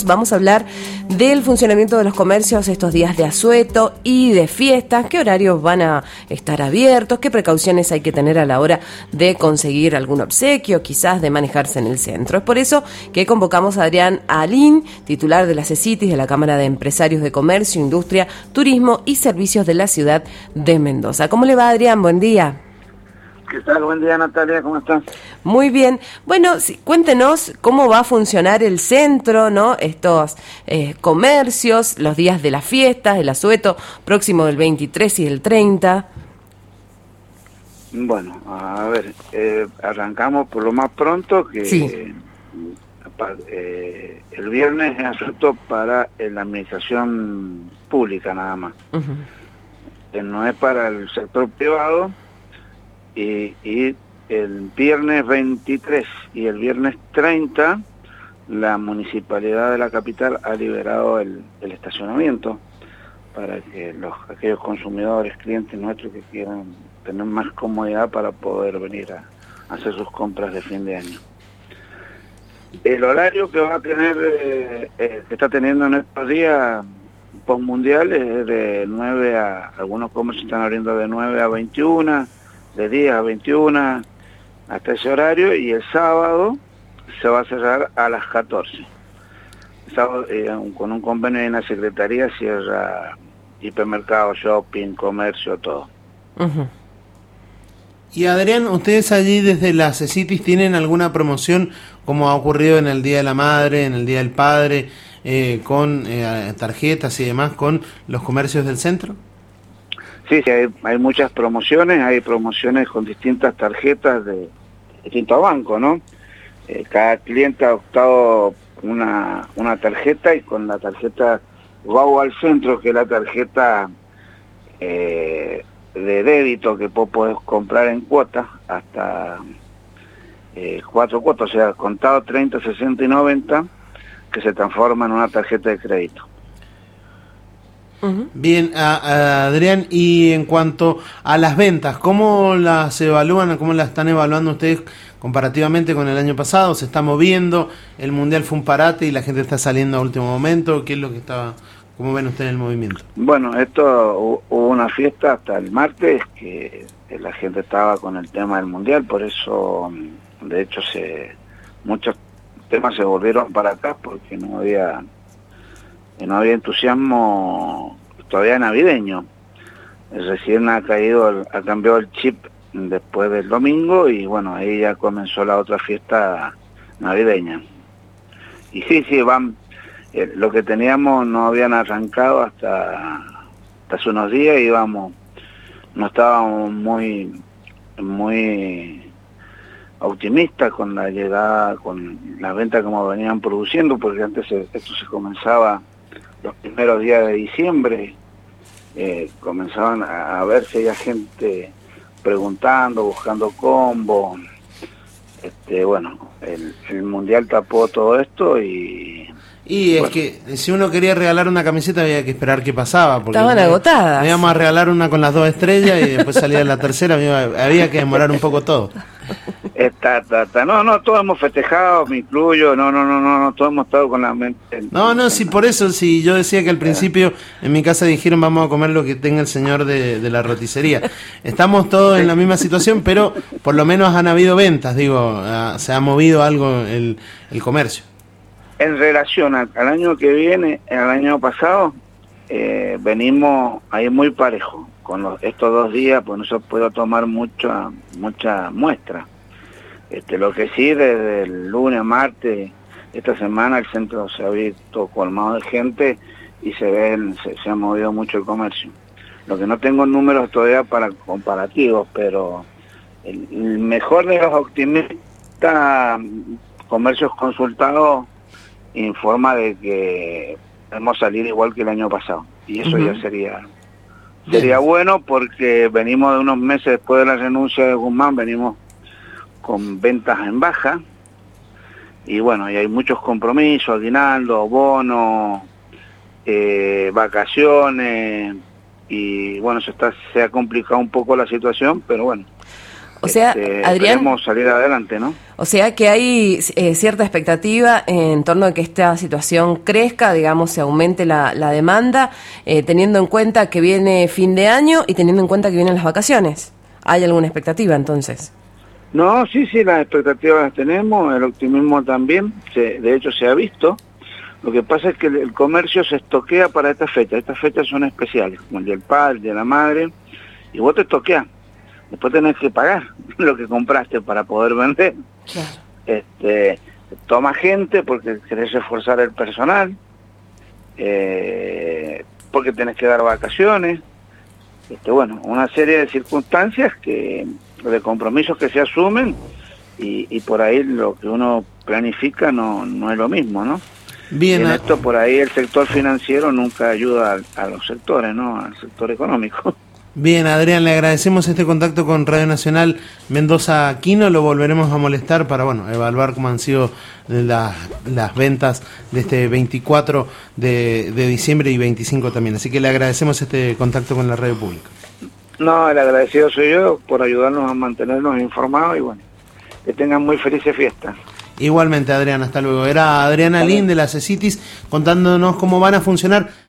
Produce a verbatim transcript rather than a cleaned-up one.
Vamos a hablar del funcionamiento de los comercios estos días de asueto y de fiestas, qué horarios van a estar abiertos, qué precauciones hay que tener a la hora de conseguir algún obsequio, quizás de manejarse en el centro. Es por eso que convocamos a Adrián Alín, titular de la CECITIS, de la Cámara de Empresarios de Comercio, Industria, Turismo y Servicios de la ciudad de Mendoza. ¿Cómo le va, Adrián? Buen día. ¿Qué tal? Buen día, Natalia, ¿cómo estás? Muy bien. Bueno, sí, cuéntenos cómo va a funcionar el centro, ¿no? Estos eh, comercios, los días de las fiestas, el asueto próximo del veintitrés y el treinta. Bueno, a ver, eh, arrancamos por lo más pronto, que sí. eh, el viernes es asueto para la administración pública nada más. Uh-huh. Eh, no es para el sector privado. Y, y el viernes veintitrés y el viernes treinta la municipalidad de la capital ha liberado el, el estacionamiento para que los aquellos consumidores, clientes nuestros que quieran tener más comodidad para poder venir a, a hacer sus compras de fin de año. El horario que va a tener, eh, eh, que está teniendo en estos días postmundial es de nueve a, algunos comercios están abriendo de nueve a veintiuna, de diez a veintiuna, hasta ese horario, y el sábado se va a cerrar a las catorce. El sábado, eh, con un convenio en la Secretaría, cierra hipermercado, shopping, comercio, todo. Uh-huh. Y Adrián, ¿ustedes allí desde la CECITIS tienen alguna promoción, como ha ocurrido en el Día de la Madre, en el Día del Padre, eh, con eh, tarjetas y demás, con los comercios del centro? Sí, sí, hay, hay muchas promociones, hay promociones con distintas tarjetas de distintos bancos, ¿no? Eh, cada cliente ha optado una, una tarjeta, y con la tarjeta Wow al Centro, que es la tarjeta eh, de débito que vos podés comprar en cuotas, hasta eh, cuatro cuotas, o sea, contado treinta, sesenta y noventa, que se transforma en una tarjeta de crédito. Bien, a, a Adrián, y en cuanto a las ventas, ¿cómo las evalúan, cómo las están evaluando ustedes comparativamente con el año pasado? ¿Se está moviendo? ¿El Mundial fue un parate y la gente está saliendo a último momento? ¿Qué es lo que estaba, cómo ven ustedes el movimiento? Bueno, esto hubo una fiesta hasta el martes que la gente estaba con el tema del Mundial, por eso, de hecho, se muchos temas se volvieron para acá porque no había... no había entusiasmo todavía navideño. Recién ha caído, ha cambiado el chip después del domingo, y bueno, ahí ya comenzó la otra fiesta navideña. Y sí, sí, van, eh, lo que teníamos no habían arrancado hasta, hasta hace unos días, y íbamos, no estábamos muy, muy optimistas con la llegada, con las ventas como venían produciendo, porque antes se, esto se comenzaba los primeros días de diciembre, eh, comenzaban a, a ver si había gente preguntando, buscando combo. Este, bueno, el, el Mundial tapó todo esto y... Y es bueno, que si uno quería regalar una camiseta había que esperar qué pasaba. Porque estaban agotadas. Íbamos a regalar una con las dos estrellas y después salía la tercera, había que demorar un poco todo. Está, está, está. No, no, todos hemos festejado, me incluyo, no, no, no, no, no, todos hemos estado con la mente... En, no, no, sí, por eso, sí, yo decía que al principio en mi casa dijeron vamos a comer lo que tenga el señor de, de la roticería. Estamos todos en la misma situación, pero por lo menos han habido ventas, digo, se ha movido algo el, el comercio. En relación al, al año que viene, al año pasado, eh, venimos ahí muy parejo. Con los, estos dos días, pues no se puede tomar mucha, mucha muestra. Este, lo que sí, desde el lunes a martes, esta semana el centro se ha visto colmado de gente y se ven, se, se ha movido mucho el comercio. Lo que no tengo números todavía para comparativos, pero el, el mejor de los optimistas comercios consultados informa de que podemos salir igual que el año pasado, y eso uh-huh. ya sería sería Bien. bueno, porque venimos de unos meses después de la renuncia de Guzmán, venimos con ventas en baja, y bueno, y hay muchos compromisos, aguinaldo, bonos, eh, vacaciones, y bueno, se está se ha complicado un poco la situación, pero bueno, O sea, este, Adrián, esperemos salir adelante, ¿no? O sea que hay eh, cierta expectativa en torno a que esta situación crezca, digamos, se aumente la, la demanda, eh, teniendo en cuenta que viene fin de año y teniendo en cuenta que vienen las vacaciones. ¿Hay alguna expectativa entonces? No, sí, sí, las expectativas las tenemos, el optimismo también, se, de hecho se ha visto. Lo que pasa es que el, el comercio se estoquea para estas fechas, estas fechas son especiales, como el del padre, el de la madre, y vos te estoqueas. Después tenés que pagar lo que compraste para poder vender. Claro. Este, toma gente porque querés reforzar el personal, eh, porque tenés que dar vacaciones. Este, bueno, una serie de circunstancias, que de compromisos que se asumen y, y por ahí lo que uno planifica no, no es lo mismo, ¿no? Bien, y en esto por ahí el sector financiero nunca ayuda a, a los sectores, ¿no? Al sector económico. Bien, Adrián, le agradecemos este contacto con Radio Nacional Mendoza Aquino. Lo volveremos a molestar para, bueno, evaluar cómo han sido las, las ventas de este veinticuatro de, de diciembre y veinticinco también. Así que le agradecemos este contacto con la radio pública. No, el agradecido soy yo por ayudarnos a mantenernos informados y bueno, que tengan muy felices fiestas. Igualmente, Adrián, hasta luego. Era Adriana Lin de la CECITIS contándonos cómo van a funcionar